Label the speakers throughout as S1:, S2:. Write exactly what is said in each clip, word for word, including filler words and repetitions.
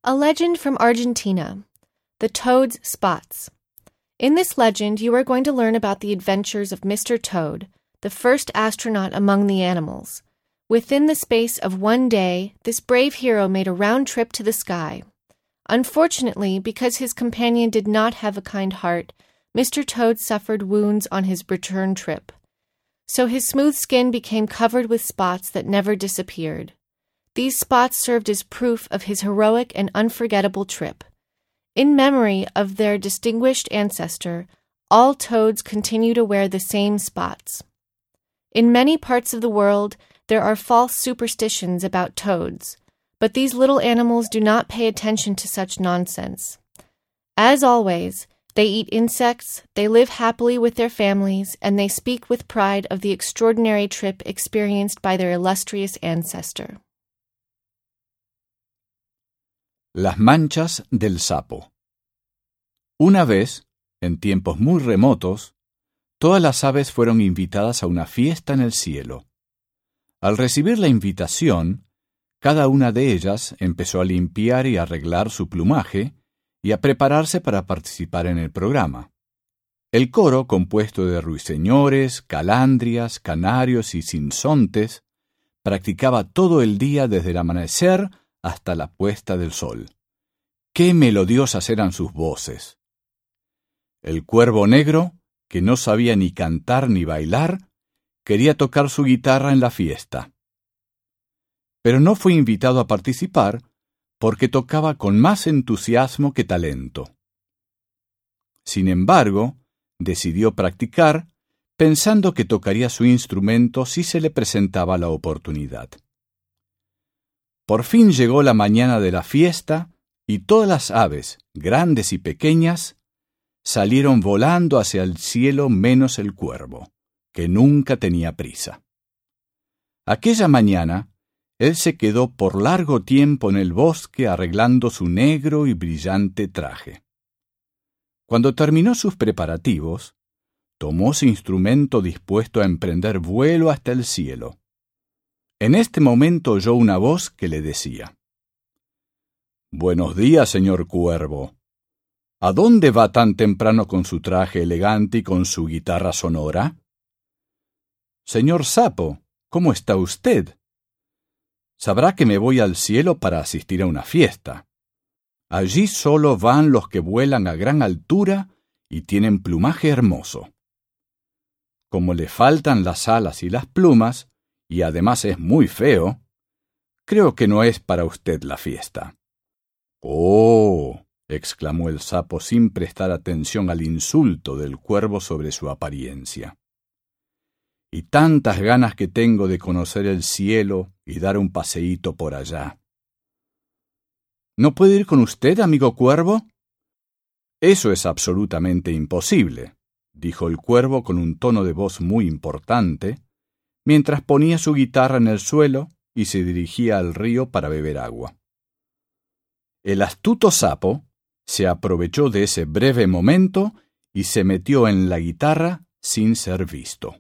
S1: A legend from Argentina, The Toad's Spots. In this legend, you are going to learn about the adventures of Mister Toad, the first astronaut among the animals. Within the space of one day, this brave hero made a round trip to the sky. Unfortunately, because his companion did not have a kind heart, Mister Toad suffered wounds on his return trip. So his smooth skin became covered with spots that never disappeared. These spots served as proof of his heroic and unforgettable trip. In memory of their distinguished ancestor, all toads continue to wear the same spots. In many parts of the world, there are false superstitions about toads, but these little animals do not pay attention to such nonsense. As always, they eat insects, they live happily with their families, and they speak with pride of the extraordinary trip experienced by their illustrious ancestor.
S2: Las manchas del sapo. Una vez, en tiempos muy remotos, todas las aves fueron invitadas a una fiesta en el cielo. Al recibir la invitación, cada una de ellas empezó a limpiar y arreglar su plumaje y a prepararse para participar en el programa. El coro, compuesto de ruiseñores, calandrias, canarios y sinsontes, practicaba todo el día desde el amanecer hasta la puesta del sol. ¡Qué melodiosas eran sus voces! El cuervo negro, que no sabía ni cantar ni bailar, quería tocar su guitarra en la fiesta. Pero no fue invitado a participar porque tocaba con más entusiasmo que talento. Sin embargo, decidió practicar, pensando que tocaría su instrumento si se le presentaba la oportunidad. Por fin llegó la mañana de la fiesta y todas las aves, grandes y pequeñas, salieron volando hacia el cielo menos el cuervo, que nunca tenía prisa. Aquella mañana, él se quedó por largo tiempo en el bosque arreglando su negro y brillante traje. Cuando terminó sus preparativos, tomó su instrumento dispuesto a emprender vuelo hasta el cielo. En este momento oyó una voz que le decía: «Buenos días, señor cuervo. ¿A dónde va tan temprano con su traje elegante y con su guitarra sonora?» «Señor sapo, ¿cómo está usted? Sabrá que me voy al cielo para asistir a una fiesta. Allí solo van los que vuelan a gran altura y tienen plumaje hermoso. Como le faltan las alas y las plumas, y además es muy feo, creo que no es para usted la fiesta». «¡Oh!», exclamó el sapo sin prestar atención al insulto del cuervo sobre su apariencia. «Y tantas ganas que tengo de conocer el cielo y dar un paseíto por allá». «¿No puedo ir con usted, amigo cuervo?» «Eso es absolutamente imposible», dijo el cuervo con un tono de voz muy importante, mientras ponía su guitarra en el suelo y se dirigía al río para beber agua. El astuto sapo se aprovechó de ese breve momento y se metió en la guitarra sin ser visto.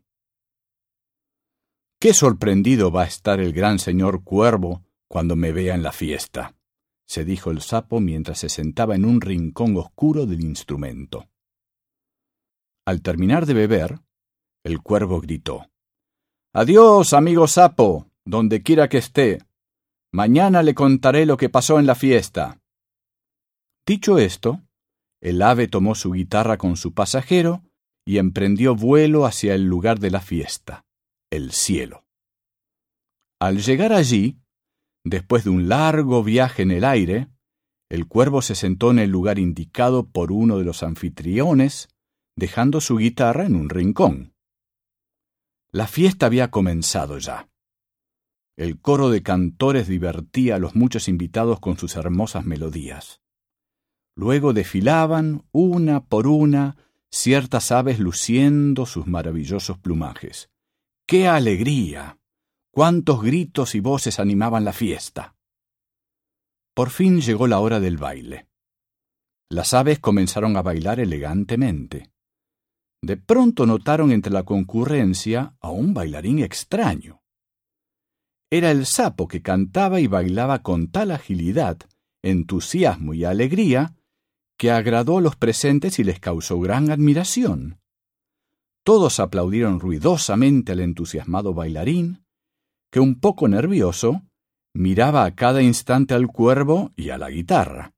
S2: «Qué sorprendido va a estar el gran señor cuervo cuando me vea en la fiesta», se dijo el sapo mientras se sentaba en un rincón oscuro del instrumento. Al terminar de beber, el cuervo gritó: «Adiós, amigo sapo, donde quiera que esté. Mañana le contaré lo que pasó en la fiesta». Dicho esto, el ave tomó su guitarra con su pasajero y emprendió vuelo hacia el lugar de la fiesta, el cielo. Al llegar allí, después de un largo viaje en el aire, el cuervo se sentó en el lugar indicado por uno de los anfitriones, dejando su guitarra en un rincón. La fiesta había comenzado ya. El coro de cantores divertía a los muchos invitados con sus hermosas melodías. Luego desfilaban, una por una, ciertas aves luciendo sus maravillosos plumajes. ¡Qué alegría! ¡Cuántos gritos y voces animaban la fiesta! Por fin llegó la hora del baile. Las aves comenzaron a bailar elegantemente. De pronto notaron entre la concurrencia a un bailarín extraño. Era el sapo, que cantaba y bailaba con tal agilidad entusiasmo y alegría que agradó a los presentes y les causó gran admiración. Todos aplaudieron ruidosamente al entusiasmado bailarín, que un poco nervioso miraba a cada instante al cuervo y a la guitarra.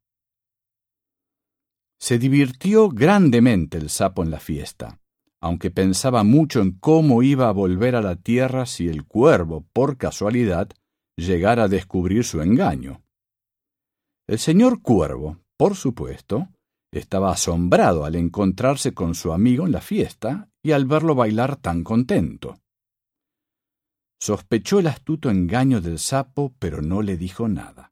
S2: Se divirtió grandemente el sapo en la fiesta, aunque pensaba mucho en cómo iba a volver a la tierra si el cuervo, por casualidad, llegara a descubrir su engaño. El señor Cuervo, por supuesto, estaba asombrado al encontrarse con su amigo en la fiesta y al verlo bailar tan contento. Sospechó el astuto engaño del sapo, pero no le dijo nada.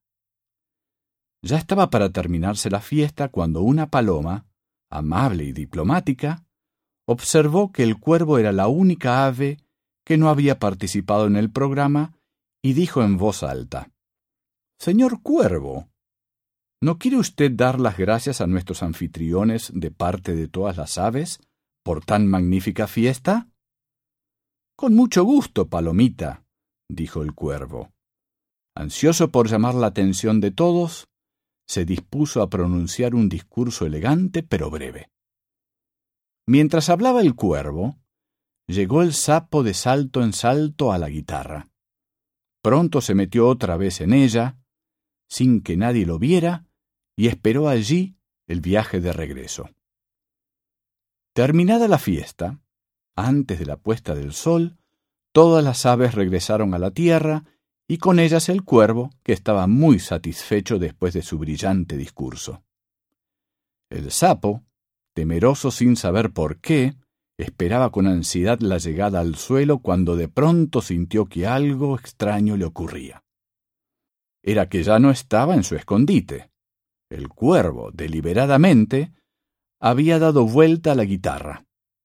S2: Ya estaba para terminarse la fiesta cuando una paloma, amable y diplomática, observó que el cuervo era la única ave que no había participado en el programa y dijo en voz alta: «Señor Cuervo, ¿no quiere usted dar las gracias a nuestros anfitriones de parte de todas las aves por tan magnífica fiesta?» «Con mucho gusto, palomita», dijo el cuervo. Ansioso por llamar la atención de todos, se dispuso a pronunciar un discurso elegante pero breve. Mientras hablaba el cuervo, llegó el sapo de salto en salto a la guitarra. Pronto se metió otra vez en ella, sin que nadie lo viera, y esperó allí el viaje de regreso. Terminada la fiesta, antes de la puesta del sol, todas las aves regresaron a la tierra, y con ellas el cuervo, que estaba muy satisfecho después de su brillante discurso. El sapo, temeroso sin saber por qué, esperaba con ansiedad la llegada al suelo cuando de pronto sintió que algo extraño le ocurría. Era que ya no estaba en su escondite. El cuervo, deliberadamente, había dado vuelta a la guitarra.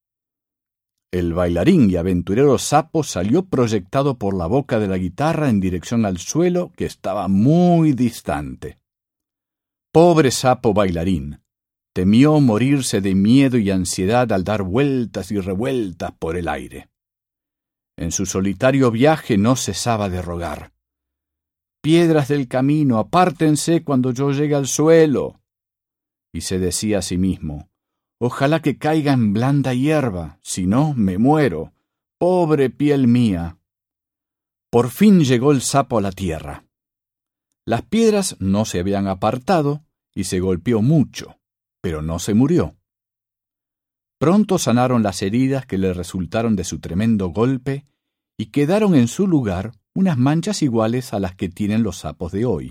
S2: El bailarín y aventurero sapo salió proyectado por la boca de la guitarra en dirección al suelo, que estaba muy distante. Pobre sapo bailarín, temió morirse de miedo y ansiedad al dar vueltas y revueltas por el aire. En su solitario viaje no cesaba de rogar: «Piedras del camino, apártense cuando yo llegue al suelo». Y se decía a sí mismo: «Ojalá que caiga en blanda hierba, si no, me muero. Pobre piel mía». Por fin llegó el sapo a la tierra. Las piedras no se habían apartado y se golpeó mucho, pero no se murió. Pronto sanaron las heridas que le resultaron de su tremendo golpe y quedaron en su lugar unas manchas iguales a las que tienen los sapos de hoy.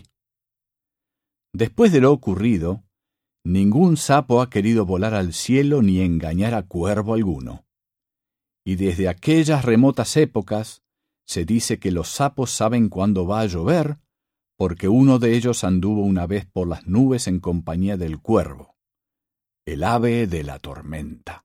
S2: Después de lo ocurrido, ningún sapo ha querido volar al cielo ni engañar a cuervo alguno. Y desde aquellas remotas épocas se dice que los sapos saben cuándo va a llover, porque uno de ellos anduvo una vez por las nubes en compañía del cuervo, el ave de la tormenta.